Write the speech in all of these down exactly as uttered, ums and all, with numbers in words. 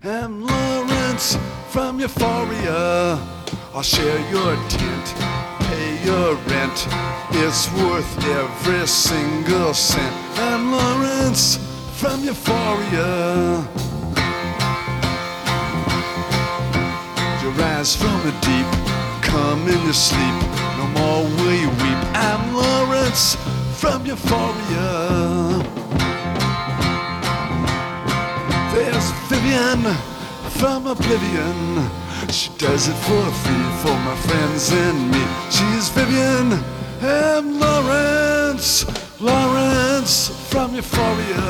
I'm Lawrence from Euphoria. I'll share your tent, pay your rent. It's worth every single cent. I'm Lawrence from Euphoria. You rise from the deep, come in your sleep. No more will you weep. I'm Lawrence from Euphoria. There's Vivian from Oblivion. She does it for free for my friends and me. She's Vivian, I'm Lawrence, Lawrence from Euphoria.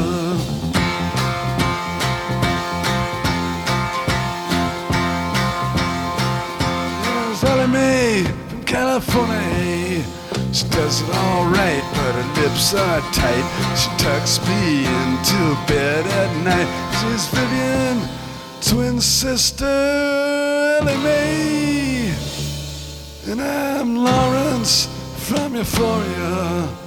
There's Ellie Mae from California. She does it all right, but her lips are tight. She tucks me into bed at night. She's Vivian, twin sister Ellie Mae, and I'm Lawrence from Euphoria.